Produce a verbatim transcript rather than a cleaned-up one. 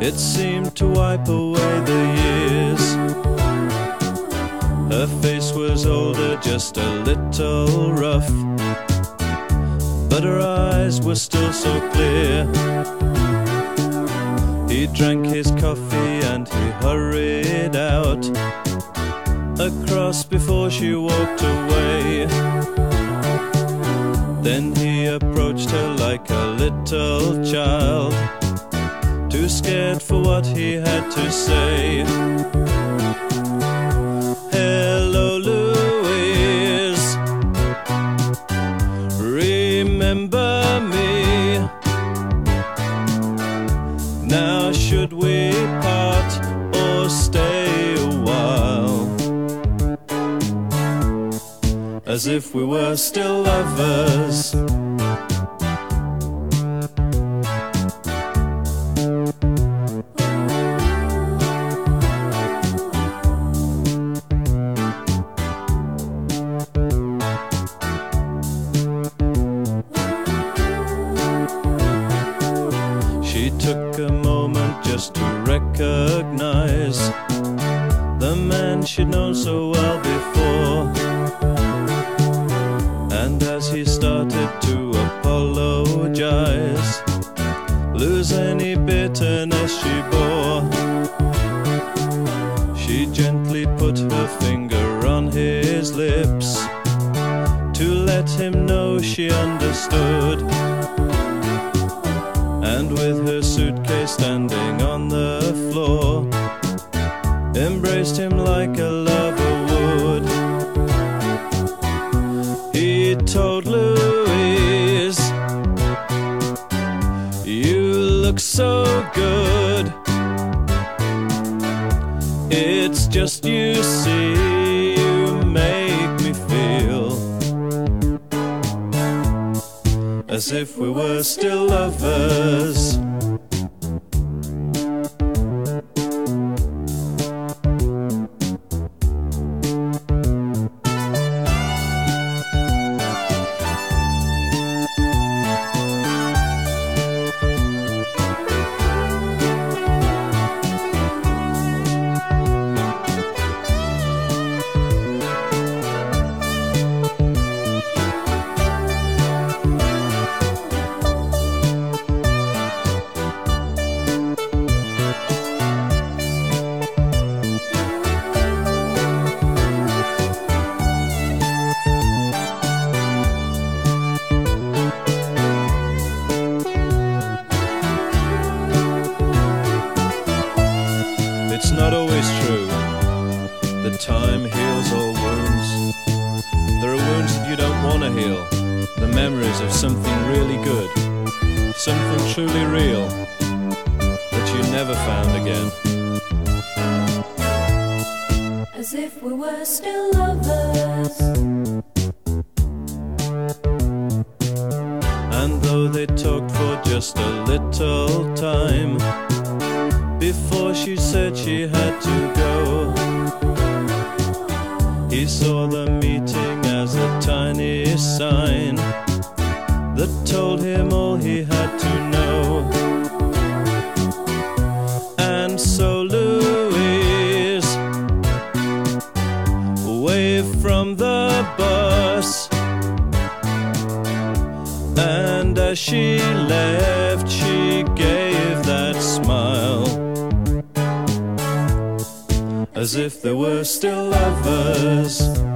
It seemed to wipe away the years. Her face was older, just a little rough, but her eyes were still so clear. He drank his coffee and he hurried out across before she walked away. Then he approached her like a little child, too scared for what he had to say. Hello, Louise, remember me? Now should we part or stay a while, as if we were still lovers? She took a moment just to recognize the man she'd known so well before. And as he started to apologize, lose any bitterness she bore, she gently put her finger on his lips to let him know she understood. And with her suitcase standing on the floor, embraced him like a lover would. He told Louise, you look so good. It's just you see, you make me feel as if we were still lovers. It's not always true that time heals all wounds. There are wounds that you don't want to heal, the memories of something really good, something truly real that you never found again. As if we were still lovers. And though they talked for just a little time before she said she had to go, he saw the meeting as a tiny sign that told him all he had to know. And so Louise waved from the bus, and as she left she gave that smile, as if they were still lovers.